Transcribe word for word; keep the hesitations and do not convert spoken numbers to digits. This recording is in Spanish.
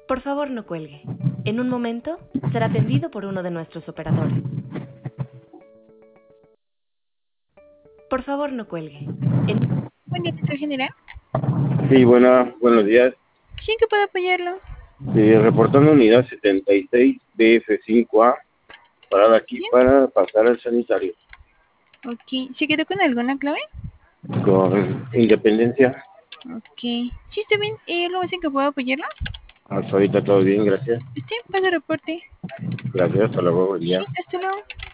Por favor, no cuelgue. En un momento será atendido por uno de nuestros operadores. Por favor, no cuelgue. En... Buen día, ¿sector general? Sí, buena, buenos días. Sí, ¿en qué puedo apoyarlo? Sí, reportando unidad setenta y seis B F cinco A, parada aquí ¿Sí? para pasar al sanitario. Ok. ¿Se quedó con alguna clave? Con Independencia, Ok. Sí, está bien. ¿Y algo más en que puedo apoyarlo? hasta ahorita todo bien, gracias. Sí, pasa reporte. Gracias, hasta luego, buen día. Sí, hasta luego.